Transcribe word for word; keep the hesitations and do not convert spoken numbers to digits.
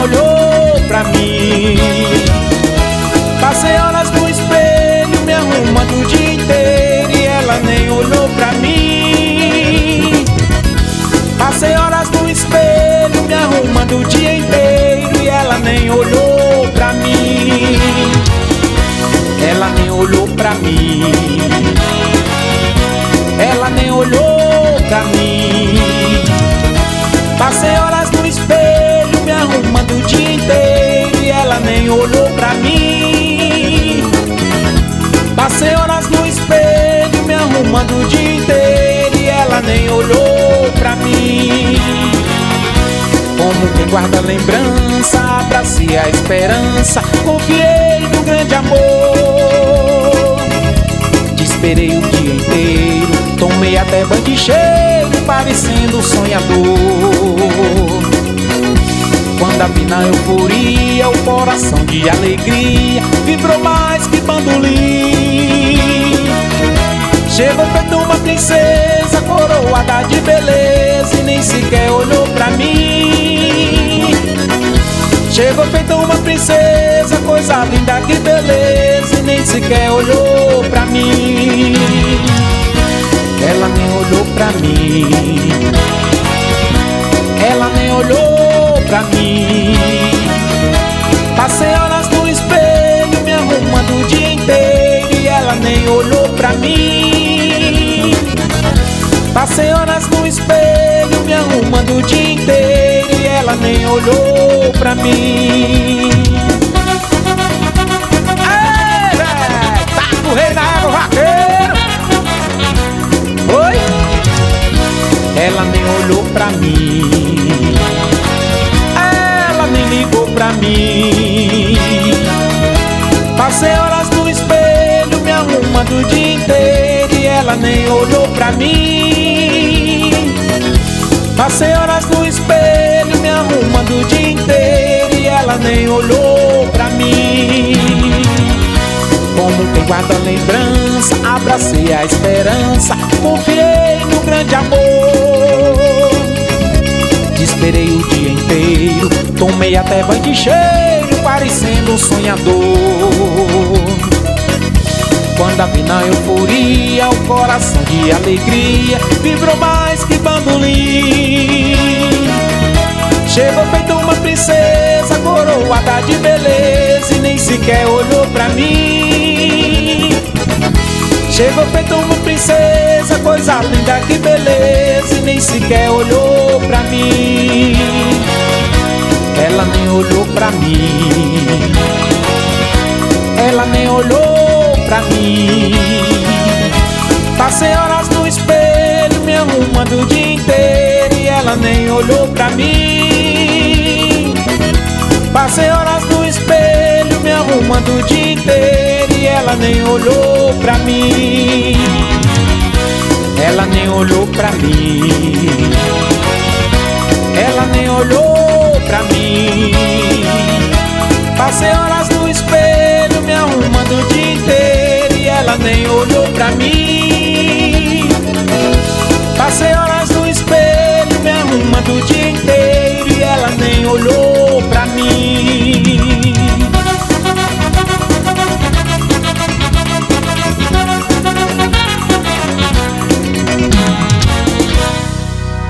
olhou pra mim. Passei horas no espelho me arrumando o dia inteiro e ela nem olhou pra mim. Passei horas no espelho me arrumando o dia inteiro e ela nem olhou pra mim. Ela nem olhou pra mim. Ela nem olhou pra mim. Passei horas no espelho me arrumando o dia inteiro e ela nem olhou pra mim. Passei horas no espelho me arrumando o dia inteiro e ela nem olhou pra mim. Como quem guarda a lembrança, abracei a esperança, confiei no grande amor. Te esperei o dia inteiro, tomei até banho de cheiro, parecendo um sonhador. Quando a vi na euforia, o coração de alegria vibrou mais que bandolim. Chegou feito uma princesa, coroada de beleza, e nem sequer olhou pra mim. Chegou feito uma princesa, coisa linda, que beleza, e nem sequer olhou pra mim. Ela nem olhou pra mim. Ela nem olhou pra mim. Passei horas no espelho me arrumando o dia inteiro e ela nem olhou pra mim. Passei horas no espelho me arrumando o dia inteiro e ela nem olhou pra mim. Ei, véi, tá do rei na água, vaqueiro. Oi? Ela nem olhou pra mim. Ela nem ligou pra mim. Passei horas no espelho me arrumando o dia inteiro e ela nem olhou pra mim. Passei horas no espelho me arrumando o dia inteiro e ela nem olhou pra mim. Como quem guarda a lembrança, abracei a esperança, confiei no grande amor. Te esperei o dia inteiro, tomei até banho de cheiro, parecendo um sonhador. Quando a vi na euforia, o coração de alegria vibrou mais que bandolim. Chegou feito uma princesa, coroada de beleza, e nem sequer olhou pra mim. Chegou feito uma princesa, coisa linda, que beleza, e nem sequer olhou pra mim. Ela nem olhou pra mim. Ela nem olhou pra mim. Passei horas no espelho me arrumando o dia inteiro e ela nem olhou pra mim. Passei horas no espelho me arrumando o dia inteiro e ela nem olhou pra mim. Ela nem olhou pra mim. Ela nem olhou pra mim. Passei horas no espelho me arrumando o dia inteiro e ela nem olhou pra mim.